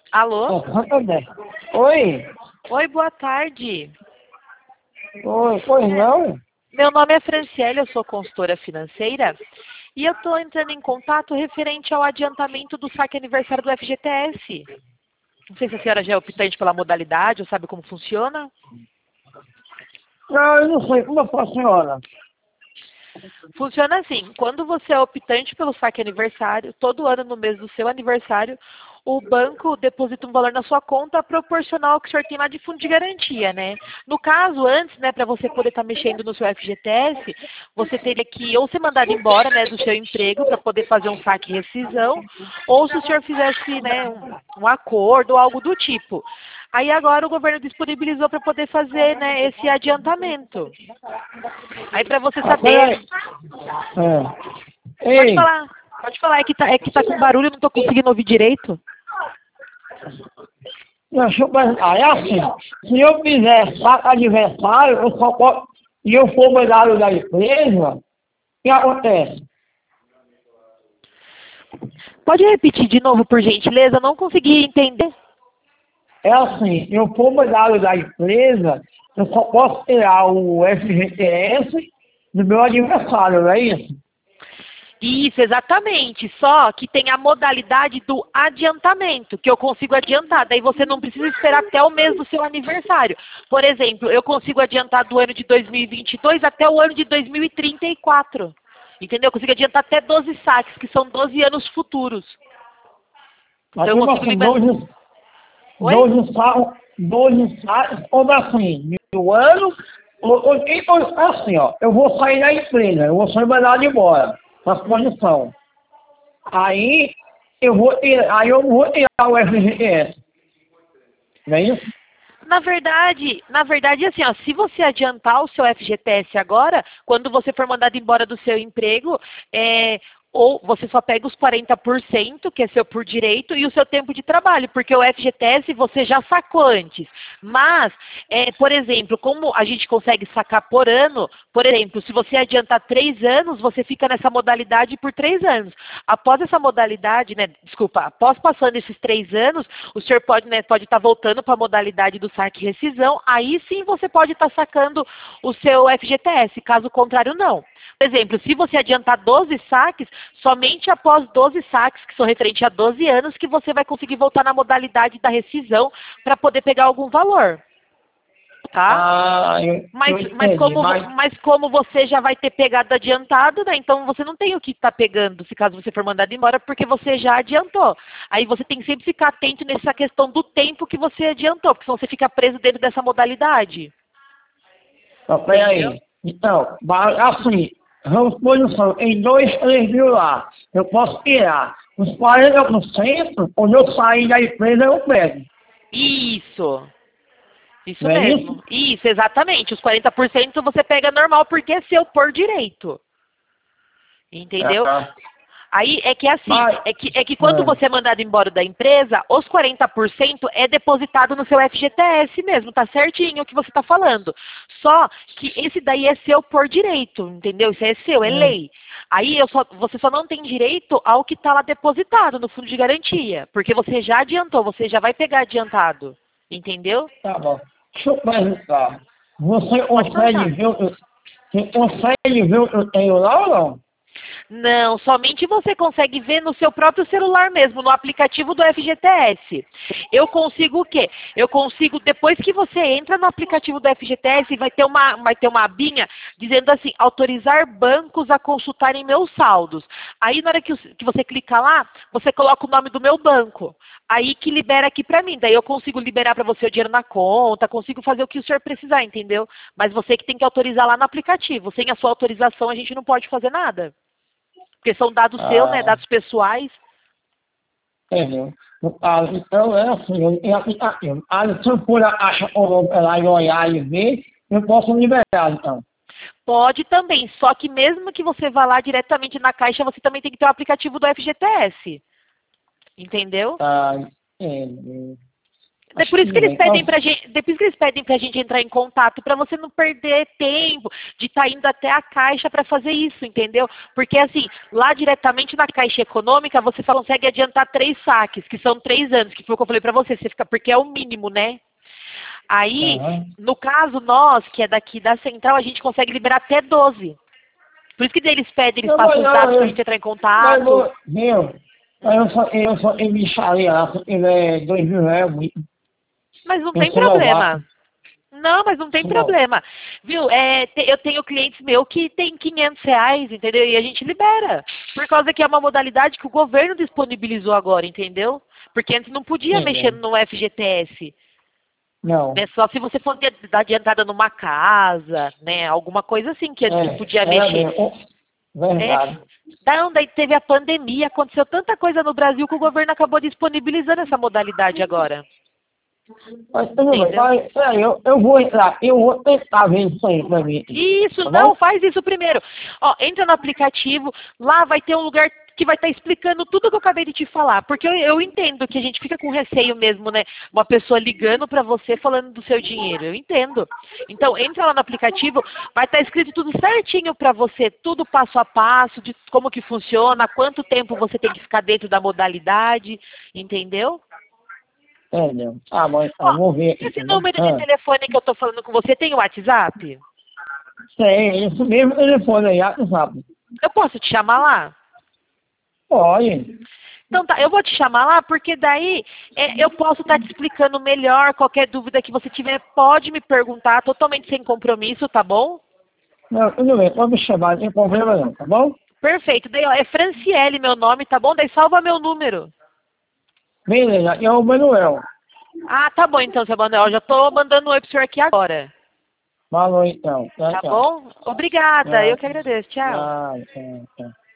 Alô? Oi, Oi, boa tarde. oi, pois não? Meu nome é Franciele, eu sou consultora financeira e eu estou entrando em contato referente ao adiantamento do saque aniversário do FGTS. Não sei se a senhora já é optante pela modalidade ou sabe como funciona. Não, eu não sei como é para a senhora. Funciona assim, quando você é optante pelo saque aniversário, todo ano no mês do seu aniversário, o banco deposita um valor na sua conta proporcional ao que o senhor tem lá de fundo de garantia, né? No caso, antes, né, para você poder estar mexendo no seu FGTS, você teria que ou ser mandado embora, né, do seu emprego para poder fazer um saque e rescisão, ou se o senhor fizesse, né, um acordo ou algo do tipo. Aí agora o governo disponibilizou para poder fazer, né, esse adiantamento. Aí para você saber. Peraí. Pode Ei, falar. Pode falar, é que tá com barulho, eu não tô conseguindo ouvir direito. deixa eu perguntar, é assim, se eu fizer saco aniversário, eu só posso, e eu for mandado da empresa, o que acontece? Pode repetir de novo, por gentileza? Eu não consegui entender. É assim, eu for mandado da empresa, eu só posso tirar o FGTS no meu aniversário, não é isso? Isso, exatamente. Só que tem a modalidade do adiantamento, que eu consigo adiantar. Daí você não precisa esperar até o mês do seu aniversário. Por exemplo, eu consigo adiantar do ano de 2022 até o ano de 2034. Entendeu? Eu consigo adiantar até 12 saques, que são 12 anos futuros. Mas Então eu tipo consigo assim, liberar. Oi? 12 sacos, ou assim, no ano, então, assim, ó, eu vou sair da empresa, eu vou ser mandado embora, com a condição. Aí, aí eu vou tirar o FGTS, não é isso? Na verdade, assim, ó, se você adiantar o seu FGTS agora, quando você for mandado embora do seu emprego, ou você só pega os 40%, que é seu por direito, e o seu tempo de trabalho, porque o FGTS você já sacou antes. Mas, por exemplo, como a gente consegue sacar por ano, por exemplo, se você adiantar 3 anos, você fica nessa modalidade por 3 anos. Após essa modalidade, né, desculpa, após passando esses 3 anos, o senhor pode, né, pode estar voltando para a modalidade do saque e rescisão, aí sim você pode estar sacando o seu FGTS, caso contrário não. Por exemplo, se você adiantar 12 saques, somente após 12 saques, que são referentes a 12 anos, que você vai conseguir voltar na modalidade da rescisão para poder pegar algum valor, tá? Ah, Mas, eu mas, entendi, como, mas, mas como você já vai ter pegado adiantado, né? Então você não tem o que estar pegando, se caso você for mandado embora, porque você já adiantou. Aí você tem que sempre ficar atento nessa questão do tempo que você adiantou, porque senão você fica preso dentro dessa modalidade. ó, Entendeu? peraí. Então, assim, vamos por isso, em 2, 3 mil lá, eu posso tirar os 40%, quando eu sair da empresa eu pego, Isso. Isso não é isso? mesmo. Isso, exatamente. Os 40% você pega normal porque é seu por direito. Entendeu? Ah, Aí é que é assim, mas, é que quando você é mandado embora da empresa, os 40% é depositado no seu FGTS mesmo, tá certinho o que você tá falando. Só que esse daí é seu por direito, entendeu? Isso é seu, é é, lei. Aí você só não tem direito ao que tá lá depositado no fundo de garantia, porque você já adiantou, você já vai pegar adiantado, entendeu? tá bom. Deixa eu perguntar. Você Pode consegue perguntar. ver você consegue ver o que eu tenho lá ou não? Não, somente você consegue ver no seu próprio celular mesmo, no aplicativo do FGTS. Eu consigo o quê? Eu consigo, depois que você entra no aplicativo do FGTS, vai ter uma abinha dizendo assim, autorizar bancos a consultarem meus saldos. Aí na hora que você clica lá, você coloca o nome do meu banco. Aí que libera aqui pra mim. Daí eu consigo liberar pra você o dinheiro na conta, consigo fazer o que o senhor precisar, entendeu? Mas você que tem que autorizar lá no aplicativo. Sem a sua autorização, a gente não pode fazer nada. Porque são dados seus, né? Ah, Dados pessoais. entendeu? No caso, então é assim, eu tenho aplicativo. Aí se eu for achar lá e olhar e ver, eu posso liberar então. Pode também, só que mesmo que você vá lá diretamente na caixa, você também tem que ter o aplicativo do FGTS. Entendeu? Ah, entendeu? É por isso que eles pedem pra gente, depois que eles pedem pra gente entrar em contato, pra você não perder tempo de estar indo até a Caixa pra fazer isso, entendeu? Porque assim, lá diretamente na Caixa Econômica, você só consegue adiantar 3 saques, que são 3 anos, que foi o que eu falei pra você, você fica, porque é o mínimo, né? Aí, no caso nós, que é daqui da Central, a gente consegue liberar até 12. Por isso que eles pedem, eles passam os dados pra gente entrar em contato. Viu? Eu me chalei lá, porque é 2.000 reais muito. Mas não tem problema. Não, mas não tem problema. Viu? Eu tenho clientes meus que tem 500 reais, entendeu? E a gente libera. Por causa que é uma modalidade que o governo disponibilizou agora, entendeu? Porque antes não podia mexer no FGTS. Não. Né? Só se você for dar adiantada numa casa, né? Alguma coisa assim que antes não podia mexer. Verdade. Daí teve a pandemia, aconteceu tanta coisa no Brasil que o governo acabou disponibilizando essa modalidade agora. Mas eu vou entrar, eu vou tentar ver isso aí pra mim. Isso, Tá não, bom? faz isso primeiro. Ó, entra no aplicativo, lá vai ter um lugar que vai estar explicando tudo que eu acabei de te falar. Porque eu entendo que a gente fica com receio mesmo, né? Uma pessoa ligando pra você falando do seu dinheiro. Eu entendo. Então, entra lá no aplicativo, vai estar escrito tudo certinho pra você, tudo passo a passo, de como que funciona, quanto tempo você tem que ficar dentro da modalidade, entendeu? Entendeu? Ah, mas Ó, eu vou ver. esse número de telefone que eu tô falando com você tem o WhatsApp? Tem, esse mesmo telefone aí, WhatsApp. Eu posso te chamar lá? Pode. Então tá, eu vou te chamar lá porque daí eu posso estar te explicando melhor. Qualquer dúvida que você tiver, pode me perguntar, totalmente sem compromisso, tá bom? Não, tudo bem, pode me chamar, não tem problema não, tá bom? Perfeito, daí ó, é Franciele meu nome, tá bom? Daí salva meu número. Beleza, e é o Manuel. Ah, tá bom então, seu Manuel, eu já tô mandando um oi pro senhor aqui agora. Falou então. Tchau, Tá tchau. bom? Obrigada, Tchau. eu que agradeço, tchau. Tchau, tchau.